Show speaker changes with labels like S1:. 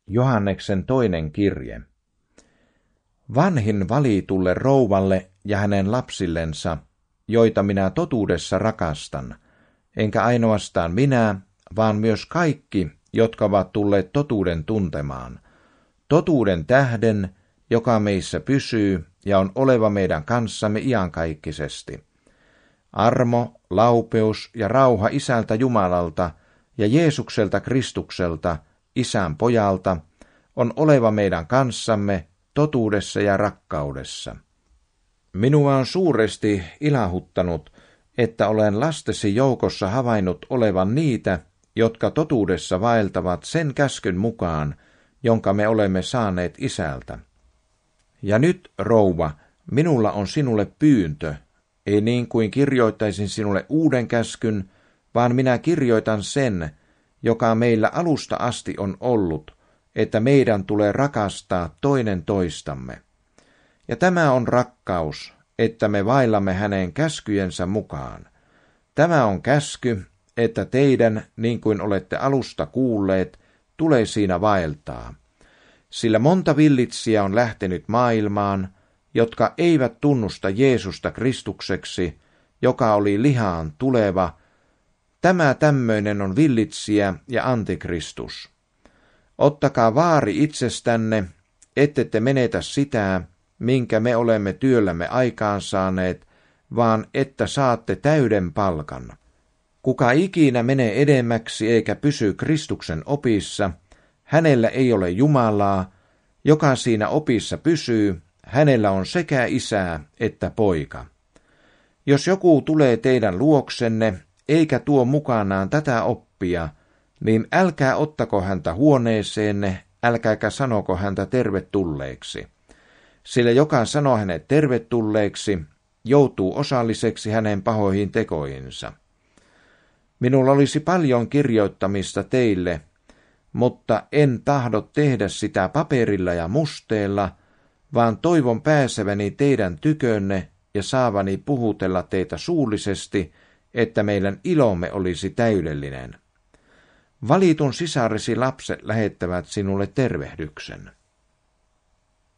S1: Johanneksen toinen kirje. Vanhin valitulle rouvalle ja hänen lapsillensa, joita minä totuudessa rakastan, enkä ainoastaan minä, vaan myös kaikki, jotka ovat tulleet totuuden tuntemaan. Totuuden tähden, joka meissä pysyy ja on oleva meidän kanssamme iankaikkisesti. Armo, laupeus ja rauha Isältä Jumalalta ja Jeesukselta Kristukselta, Isän pojalta, on oleva meidän kanssamme totuudessa ja rakkaudessa. Minua on suuresti ilahuttanut, että olen lastesi joukossa havainnut olevan niitä, jotka totuudessa vaeltavat sen käskyn mukaan, jonka me olemme saaneet Isältä. Ja nyt, rouva, minulla on sinulle pyyntö, ei niin kuin kirjoittaisin sinulle uuden käskyn, vaan minä kirjoitan sen, joka meillä alusta asti on ollut, että meidän tulee rakastaa toinen toistamme. Ja tämä on rakkaus, että me vaellamme hänen käskyjensä mukaan. Tämä on käsky, että teidän, niin kuin olette alusta kuulleet, tulee siinä vaeltaa. Sillä monta villitsijää on lähtenyt maailmaan, jotka eivät tunnusta Jeesusta Kristukseksi, joka oli lihaan tuleva. Tämä tämmöinen on villitsijä ja antikristus. Ottakaa vaari itsestänne, ette te menetä sitä, minkä me olemme työllämme aikaansaaneet, vaan että saatte täyden palkan. Kuka ikinä menee edemmäksi eikä pysy Kristuksen opissa, hänellä ei ole Jumalaa, joka siinä opissa pysyy, hänellä on sekä isää että poika. Jos joku tulee teidän luoksenne, eikä tuo mukanaan tätä oppia, niin älkää ottako häntä huoneeseenne, älkääkä sanoko häntä tervetulleeksi. Sillä joka sanoo hänet tervetulleeksi, joutuu osalliseksi hänen pahoihin tekoihinsa. Minulla olisi paljon kirjoittamista teille, mutta en tahdo tehdä sitä paperilla ja musteella, vaan toivon pääseväni teidän tykönne ja saavani puhutella teitä suullisesti, että meidän ilomme olisi täydellinen. Valitun sisaresi lapset lähettävät sinulle tervehdyksen.